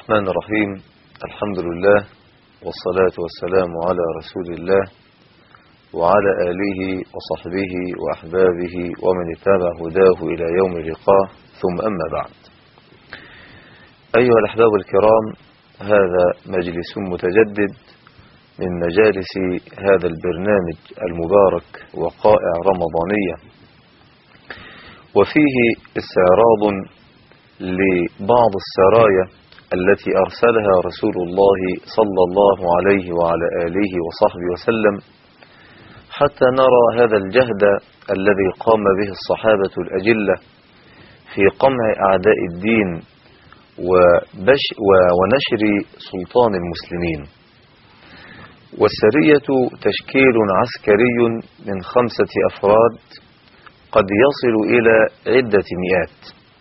الرحمن الرحيم. الحمد لله والصلاة والسلام على رسول الله وعلى آله وصحبه وأحبابه ومن اتبع هداه إلى يوم اللقاء، ثم أما بعد. أيها الأحباب الكرام، هذا مجلس متجدد من مجالس هذا البرنامج المبارك وقائع رمضانية، وفيه استعراض لبعض السرايا التي أرسلها رسول الله صلى الله عليه وعلى آله وصحبه وسلم، حتى نرى هذا الجهد الذي قام به الصحابة الأجلة في قمع أعداء الدين ونشر سلطان المسلمين. والسرية تشكيل عسكري من 5 أفراد قد يصل إلى عدة مئات.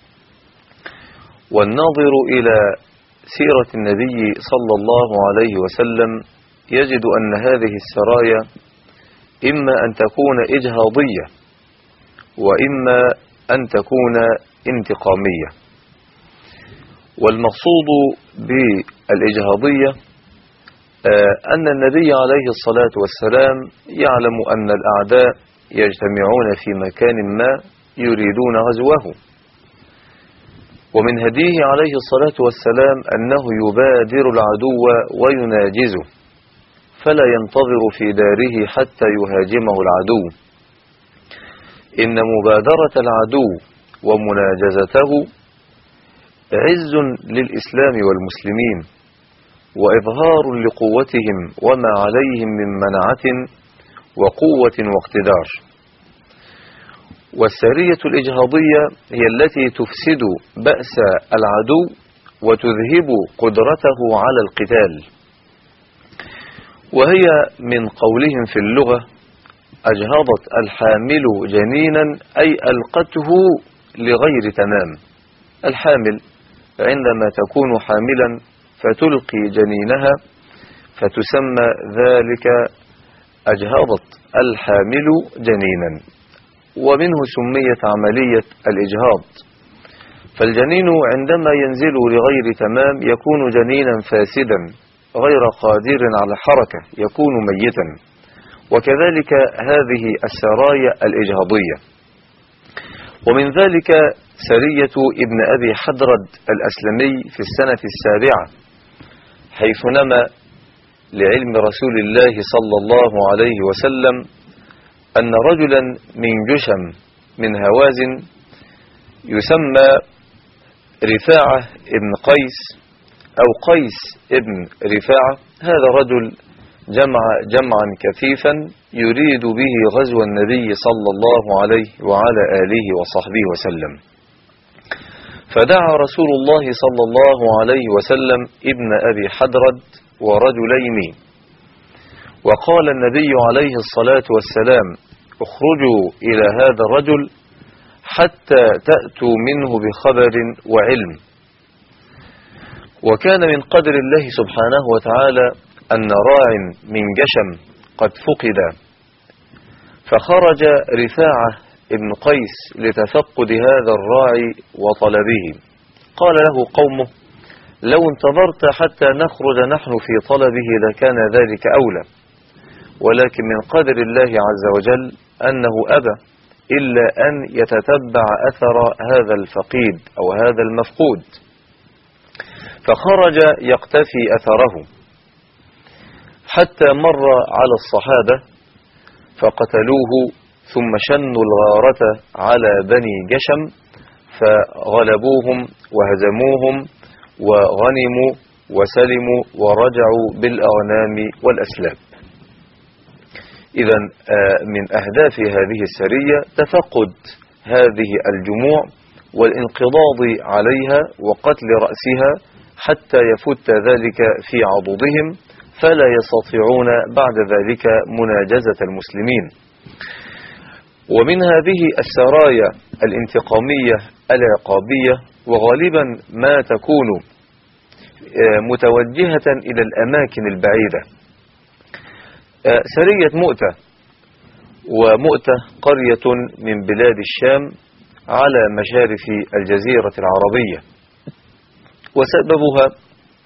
والناظر إلى سيرة النبي صلى الله عليه وسلم يجد أن هذه السرايا إما أن تكون إجهاضية وإما أن تكون انتقامية. والمقصود بالإجهاضية أن النبي عليه الصلاة والسلام يعلم أن الأعداء يجتمعون في مكان ما يريدون غزوه، ومن هديه عليه الصلاة والسلام أنه يبادر العدو ويناجزه، فلا ينتظر في داره حتى يهاجمه العدو. إن مبادرة العدو ومناجزته عز للإسلام والمسلمين، وإظهار لقوتهم وما عليهم من منعة وقوة واقتدار. والسرية الإجهاضية هي التي تفسد بأس العدو وتذهب قدرته على القتال، وهي من قولهم في اللغة أجهضت الحامل جنينا، أي ألقته لغير تمام. الحامل عندما تكون حاملا فتلقي جنينها فتسمى ذلك أجهضت الحامل جنينا، ومنه سميت عملية الإجهاض. فالجنين عندما ينزل لغير تمام يكون جنينا فاسدا غير قادر على الحركة، يكون ميتا. وكذلك هذه السرايا الإجهاضية. ومن ذلك سرية ابن أبي حدرد الأسلمي في السنة 7، حيث نما لعلم رسول الله صلى الله عليه وسلم أن رجلا من جشم من هوازن يسمى رفاعة ابن قيس أو قيس ابن رفاعة، هذا رجل جمع جمعا كثيفا يريد به غزو النبي صلى الله عليه وعلى آله وصحبه وسلم. فدعا رسول الله صلى الله عليه وسلم ابن أبي حدرد ورجلين، وقال النبي عليه الصلاة والسلام: اخرجوا إلى هذا الرجل حتى تأتوا منه بخبر وعلم. وكان من قدر الله سبحانه وتعالى أن راع من جشم قد فقد، فخرج رفاعة ابن قيس لتفقد هذا الراعي وطلبه. قال له قومه: لو انتظرت حتى نخرج نحن في طلبه لكان ذلك أولى، ولكن من قدر الله عز وجل أنه أبى إلا أن يتتبع أثر هذا الفقيد أو هذا المفقود، فخرج يقتفي أثره حتى مر على الصحابة فقتلوه، ثم شنوا الغارة على بني جشم فغلبوهم وهزموهم وغنموا وسلموا ورجعوا بالأغنام والأسلاب. إذن من أهداف هذه السرية تفقد هذه الجموع والانقضاض عليها وقتل رأسها حتى يفت ذلك في عضدهم، فلا يستطيعون بعد ذلك مناجزة المسلمين. ومن هذه السرايا الانتقامية العقابية، وغالبا ما تكون متوجهة إلى الأماكن البعيدة، سرية مؤتة. ومؤتة قرية من بلاد الشام على مشارف الجزيرة العربية، وسببها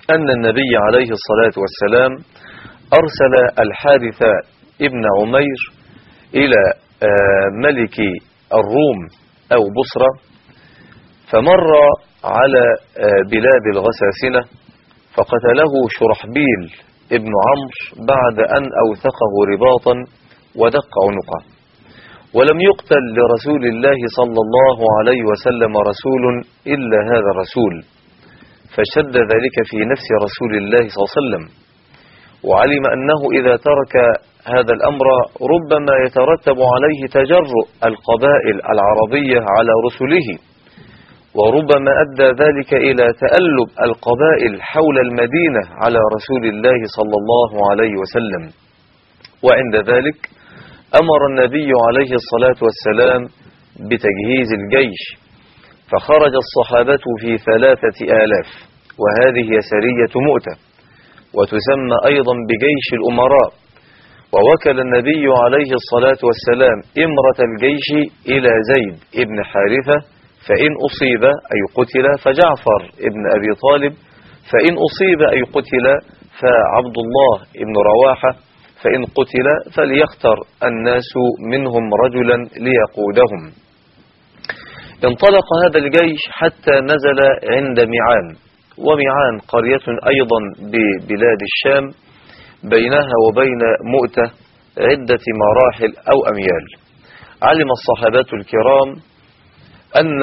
أن النبي عليه الصلاة والسلام أرسل الحارث ابن عمير إلى ملك الروم أو بصرة، فمر على بلاد الغساسنة فقتله شرحبيل ابن عمرو بعد أن أوثقه رباطا ودق عنقه، ولم يقتل لرسول الله صلى الله عليه وسلم رسول إلا هذا الرسول، فشد ذلك في نفس رسول الله صلى الله عليه وسلم، وعلم أنه إذا ترك هذا الأمر ربما يترتب عليه تجرؤ القبائل العربية على رسله، وربما أدى ذلك إلى تألب القبائل حول المدينة على رسول الله صلى الله عليه وسلم. وعند ذلك أمر النبي عليه الصلاة والسلام بتجهيز الجيش، فخرج الصحابة في 3000، وهذه هي سرية مؤتة، وتسمى أيضا بجيش الأمراء. ووكل النبي عليه الصلاة والسلام إمرة الجيش إلى زيد ابن حارثة، فإن أصيب أي قتل فجعفر ابن أبي طالب، فإن أصيب أي قتل فعبد الله ابن رواحة، فإن قتل فليختر الناس منهم رجلا ليقودهم. انطلق هذا الجيش حتى نزل عند معان، ومعان قرية أيضا ببلاد الشام، بينها وبين مؤتة عدة مراحل أو أميال. علم الصحابة الكرام أن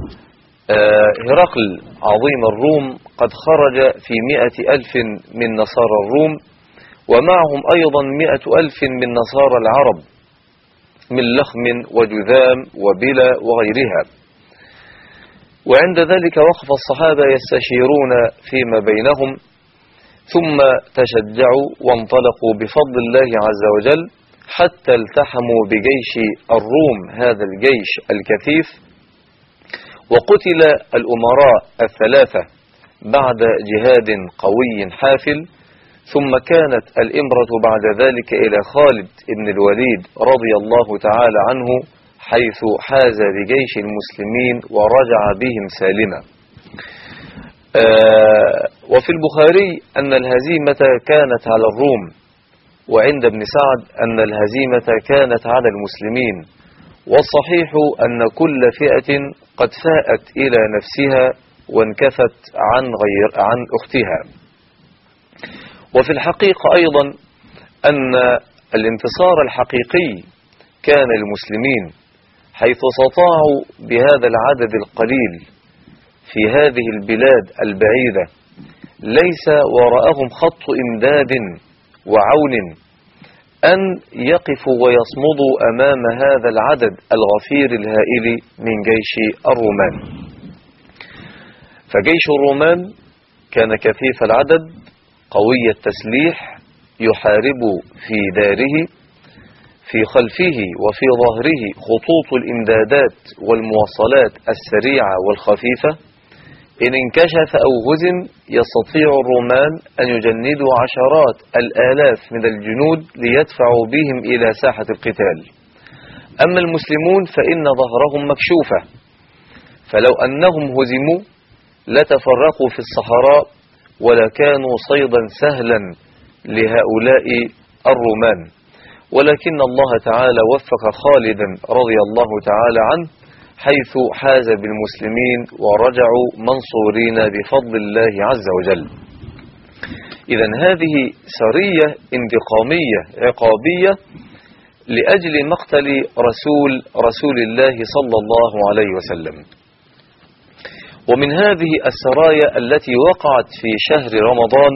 هرقل عظيم الروم قد خرج في 100,000 من نصارى الروم، ومعهم أيضا 100,000 من نصارى العرب من لخم وجذام وبلا وغيرها. وعند ذلك وقف الصحابة يستشيرون فيما بينهم، ثم تشجعوا وانطلقوا بفضل الله عز وجل حتى التحموا بجيش الروم، هذا الجيش الكثيف، وقتل الأمراء 3 بعد جهاد قوي حافل. ثم كانت الإمرة بعد ذلك إلى خالد بن الوليد رضي الله تعالى عنه، حيث حاز بجيش المسلمين ورجع بهم سالما. وفي البخاري أن الهزيمة كانت على الروم، وعند ابن سعد أن الهزيمة كانت على المسلمين، والصحيح أن كل فئة قد فاءت إلى نفسها وانكفت عن أختها. وفي الحقيقة أيضا أن الانتصار الحقيقي كان للمسلمين، حيث استطاعوا بهذا العدد القليل في هذه البلاد البعيدة ليس وراءهم خط إمداد وعون أن يقفوا ويصمدوا أمام هذا العدد الغفير الهائل من جيش الرومان. فجيش الرومان كان كثيف العدد قوي التسليح، يحارب في داره، في خلفه وفي ظهره خطوط الإمدادات والمواصلات السريعة والخفيفة. إن انكشف أو هزم يستطيع الرومان أن يجندوا عشرات الآلاف من الجنود ليدفعوا بهم إلى ساحة القتال. أما المسلمون فإن ظهرهم مكشوفة، فلو أنهم هزموا لتفرقوا في الصحراء ولكانوا صيدا سهلا لهؤلاء الرومان. ولكن الله تعالى وفق خالدا رضي الله تعالى عنه، حيث حاز بالمسلمين ورجعوا منصورين بفضل الله عز وجل. إذن هذه سرية انتقامية عقابية لأجل مقتل رسول الله صلى الله عليه وسلم. ومن هذه السرايا التي وقعت في شهر رمضان،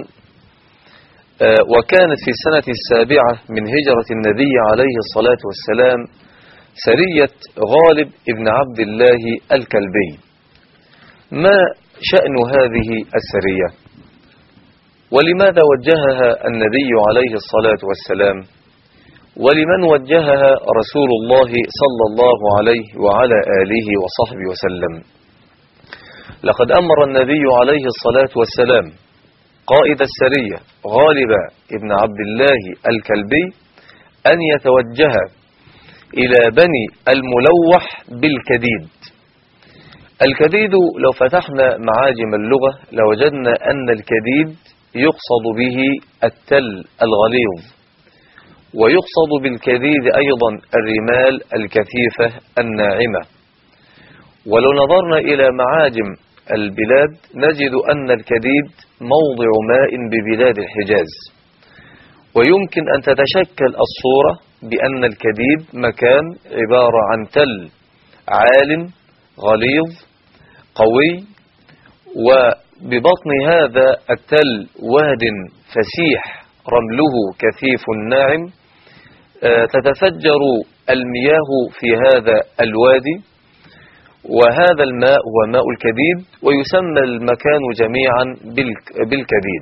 وكانت في السنة 7 من هجرة النبي عليه الصلاة والسلام، سرية غالب ابن عبد الله الكلبي. ما شأن هذه السرية؟ ولماذا وجهها النبي عليه الصلاة والسلام؟ ولمن وجهها رسول الله صلى الله عليه وعلى آله وصحبه وسلم؟ لقد أمر النبي عليه الصلاة والسلام قائد السرية غالب ابن عبد الله الكلبي أن يتوجه إلى بني الملوح بالكديد. الكديد لو فتحنا معاجم اللغة لوجدنا أن الكديد يقصد به التل الغليظ، ويقصد بالكديد أيضا الرمال الكثيفة الناعمة. ولو نظرنا إلى معاجم البلاد نجد أن الكديد موضع ماء ببلاد الحجاز، ويمكن أن تتشكل الصورة بأن الكديد مكان عبارة عن تل عال غليظ قوي، وببطن هذا التل واد فسيح رمله كثيف ناعم، تتفجر المياه في هذا الوادي، وهذا الماء هو ماء الكديد، ويسمى المكان جميعا بالكديد.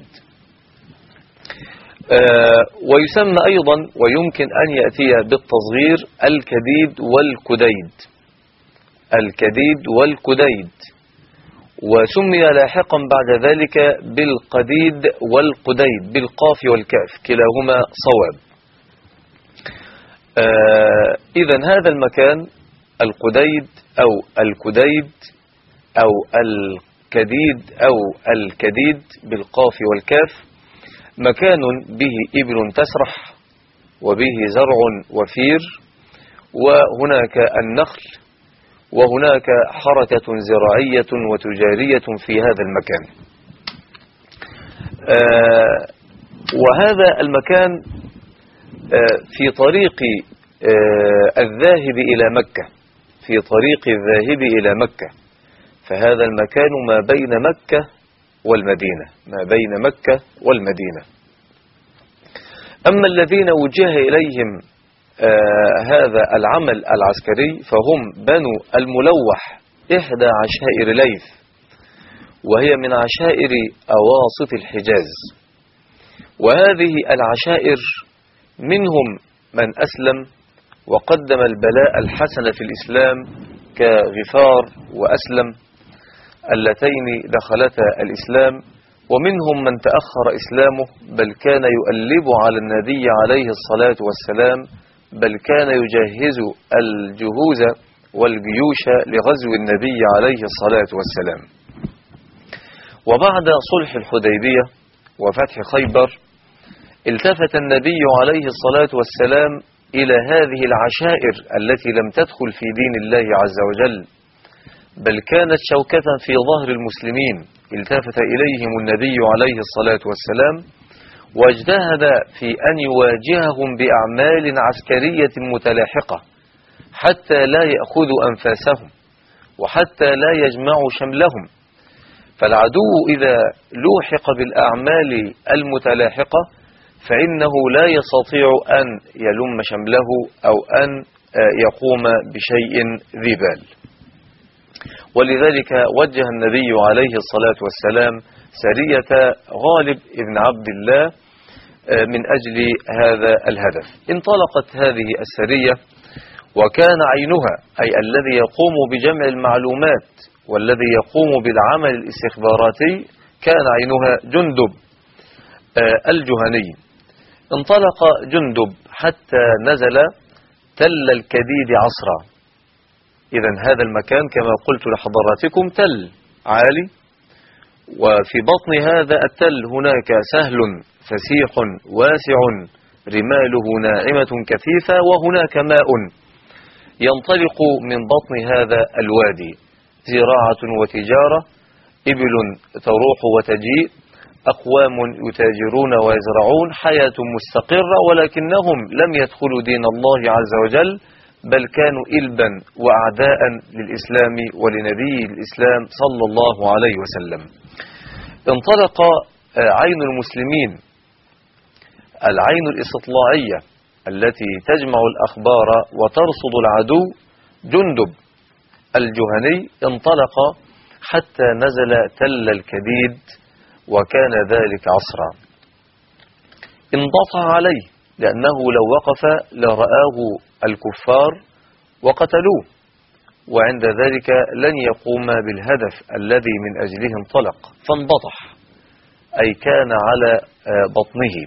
ويسمى أيضا ويمكن أن يأتي بالتصغير الكديد والكديد، الكديد والكديد، وسمي لاحقا بعد ذلك بالقديد والقديد بالقاف والكاف كلاهما صواب. إذن هذا المكان القديد أو الكديد أو الكديد أو الكديد بالقاف والكاف مكان به إبل تسرح وبه زرع وفير، وهناك النخل، وهناك حركة زراعية وتجارية في هذا المكان. وهذا المكان في طريق الذاهب إلى مكة، في طريق الذاهب إلى مكة، فهذا المكان ما بين مكة والمدينة، ما بين مكة والمدينة. أما الذين وجه إليهم هذا العمل العسكري فهم بنو الملوح، إحدى عشائر ليث، وهي من عشائر أواسط الحجاز. وهذه العشائر منهم من أسلم وقدم البلاء الحسن في الإسلام كغفار وأسلم اللتين دخلتا الإسلام، ومنهم من تأخر إسلامه بل كان يؤلب على النبي عليه الصلاة والسلام، بل كان يجهز الجهوز والجيوش لغزو النبي عليه الصلاة والسلام. وبعد صلح الحديبية وفتح خيبر التفت النبي عليه الصلاة والسلام إلى هذه العشائر التي لم تدخل في دين الله عز وجل بل كانت شوكة في ظهر المسلمين، التفت إليهم النبي عليه الصلاة والسلام واجتهد في أن يواجههم بأعمال عسكرية متلاحقة حتى لا يأخذوا أنفاسهم وحتى لا يجمعوا شملهم. فالعدو إذا لوحق بالأعمال المتلاحقة فإنه لا يستطيع أن يلم شمله أو أن يقوم بشيء ذي بال. ولذلك وجه النبي عليه الصلاة والسلام سرية غالب ابن عبد الله من أجل هذا الهدف. انطلقت هذه السرية وكان عينها أي الذي يقوم بجمع المعلومات والذي يقوم بالعمل الاستخباراتي كان عينها جندب الجهني. انطلق جندب حتى نزل تل الكديد عصرا. إذن هذا المكان كما قلت لحضراتكم تل عالي، وفي بطن هذا التل هناك سهل فسيح واسع رماله ناعمة كثيفة، وهناك ماء ينطلق من بطن هذا الوادي، زراعة وتجارة، إبل تروح وتجيء، أقوام يتاجرون ويزرعون، حياة مستقرة، ولكنهم لم يدخلوا دين الله عز وجل بل كانوا إلبا وأعداء للإسلام ولنبي الإسلام صلى الله عليه وسلم. انطلق عين المسلمين، العين الاستطلاعية التي تجمع الأخبار وترصد العدو، جندب الجهني انطلق حتى نزل تل الكديد، وكان ذلك عصرا. انضطع عليه لأنه لو وقف لرآه الكفار وقتلوه، وعند ذلك لن يقوم بالهدف الذي من أجله انطلق، فانبطح أي كان على بطنه.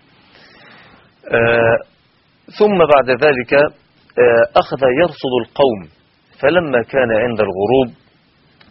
ثم بعد ذلك أخذ يرصد القوم، فلما كان عند الغروب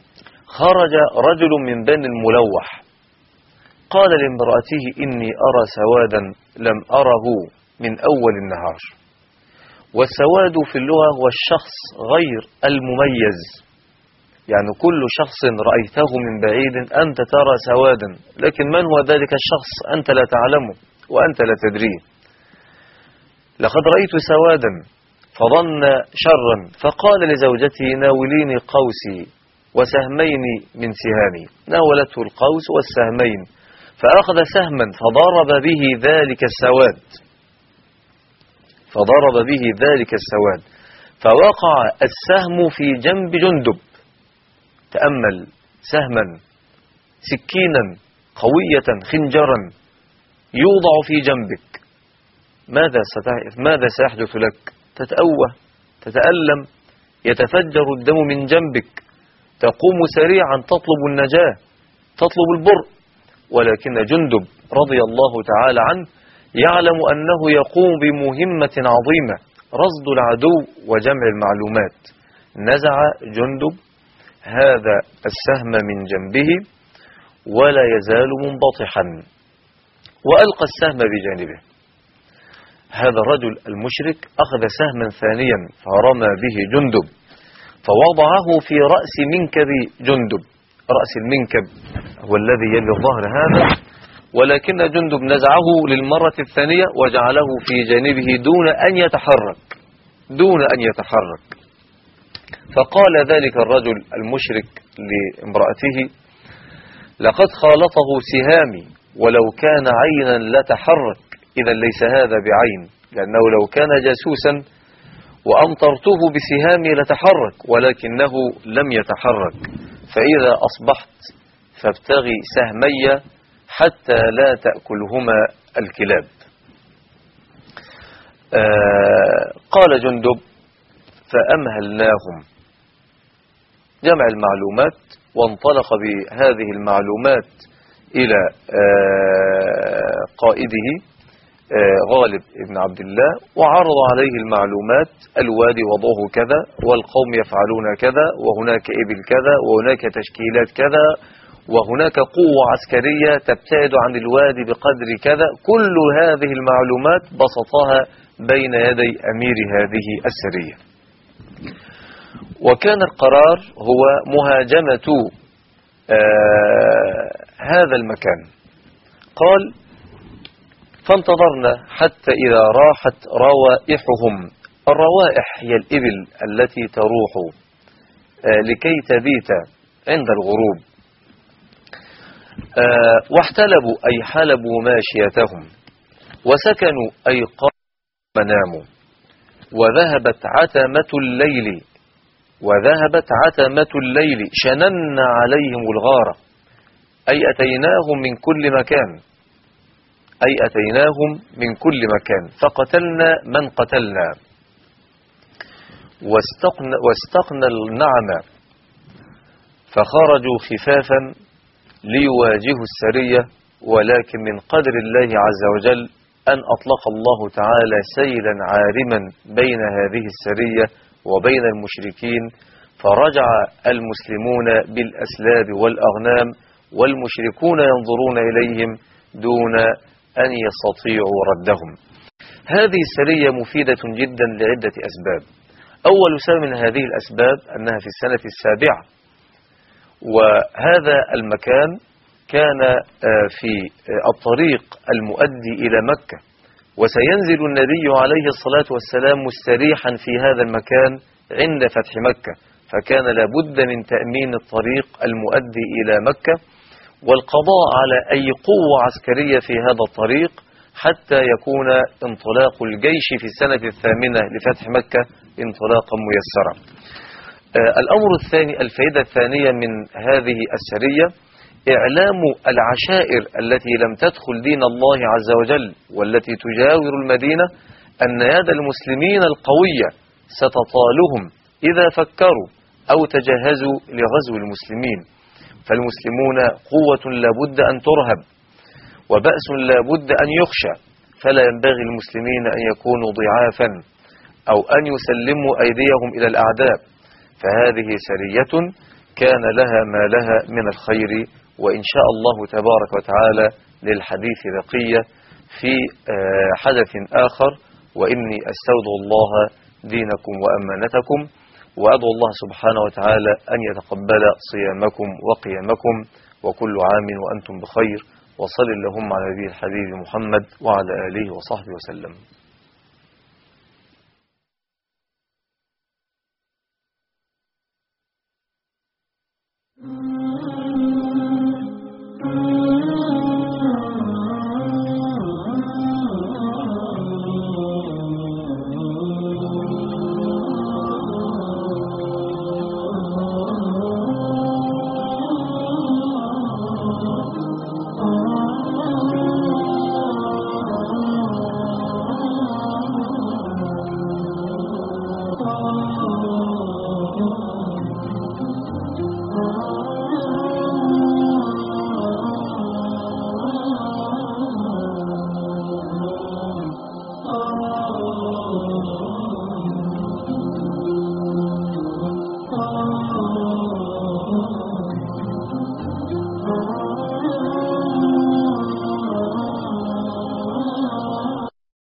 خرج رجل من بني الملوح قال لامرأته إني أرى سوادا لم أره من أول النهار. والسواد في اللغة هو الشخص غير المميز، يعني كل شخص رأيته من بعيد أنت ترى سوادا، لكن من هو ذلك الشخص أنت لا تعلمه وأنت لا تدريه. لقد رأيت سوادا فظن شرا فقال لزوجته ناوليني قوسي وسهمين من سهامي، ناولته القوس والسهمين فأخذ سهما فضرب به ذلك السواد فوقع السهم في جنب جندب. تأمل، سهما سكينا قوية خنجرا يوضع في جنبك، ماذا سيحدث لك؟ تتأوه، تتألم، يتفجر الدم من جنبك، تقوم سريعا تطلب النجاة، تطلب البر. ولكن جندب رضي الله تعالى عنه يعلم أنه يقوم بمهمة عظيمة، رصد العدو وجمع المعلومات. نزع جندب هذا السهم من جنبه ولا يزال منبطحا وألقى السهم بجانبه. هذا الرجل المشرك أخذ سهما ثانيا فرمى به جندب فوضعه في رأس منكب جندب. رأس المنكب هو الذي يلي الظهر هذا، ولكن جندب نزعه للمرة الثانية وجعله في جانبه دون أن يتحرك. فقال ذلك الرجل المشرك لامرأته لقد خالطه سهامي، ولو كان عينا لتحرك، إذا ليس هذا بعين، لأنه لو كان جاسوسا وأمطرته بسهامي لتحرك، ولكنه لم يتحرك. فإذا أصبحت فابتغي سهمي حتى لا تأكلهما الكلاب. قال جندب فأمهلناهم، جمع المعلومات وانطلق بهذه المعلومات إلى قائده غالب بن عبد الله وعرض عليه المعلومات، الوادي وضعه كذا والقوم يفعلون كذا وهناك إبل كذا وهناك تشكيلات كذا وهناك قوة عسكرية تبتعد عن الوادي بقدر كذا. كل هذه المعلومات بسطها بين يدي أمير هذه السرية. وكان القرار هو مهاجمة هذا المكان. قال فانتظرنا حتى إذا راحت روائحهم. الروائح هي الإبل التي تروح لكي تبيت عند الغروب. واحتلبوا أي حلبوا ماشيتهم، وسكنوا أي قاموا مناموا. وذهبت عتمة الليل شنن عليهم الغارة، أي أتيناهم من كل مكان فقتلنا من قتلنا واستقنا النعم، فخرجوا خفافا ليواجهوا السرية. ولكن من قدر الله عز وجل أن أطلق الله تعالى سيلا عارما بين هذه السرية وبين المشركين، فرجع المسلمون بالأسلاب والأغنام والمشركون ينظرون إليهم دون أن يستطيعوا ردهم. هذه السرية مفيدة جدا لعدة أسباب. أول سبب من هذه الأسباب أنها في السنة السابعة، وهذا المكان كان في الطريق المؤدي إلى مكة، وسينزل النبي عليه الصلاة والسلام مستريحا في هذا المكان عند فتح مكة، فكان لابد من تأمين الطريق المؤدي إلى مكة والقضاء على أي قوة عسكرية في هذا الطريق حتى يكون انطلاق الجيش في السنة الثامنة لفتح مكة انطلاقا ميسرا. الأمر الثاني، الفائدة الثانية من هذه السرية، إعلام العشائر التي لم تدخل دين الله عز وجل والتي تجاور المدينة أن يد المسلمين القوية ستطالهم إذا فكروا أو تجهزوا لغزو المسلمين. فالمسلمون قوة لابد أن ترهب وبأس لابد أن يخشى، فلا ينبغي المسلمين أن يكونوا ضعافا أو أن يسلموا أيديهم إلى الأعداء. فهذه سرية كان لها ما لها من الخير. وإن شاء الله تبارك وتعالى للحديث بقية في حدث آخر. وإني أستودع الله دينكم وأمانتكم، وأدعو الله سبحانه وتعالى أن يتقبل صيامكم وقيامكم، وكل عام وأنتم بخير. وصل اللهم على نبي الحبيب محمد وعلى آله وصحبه وسلم.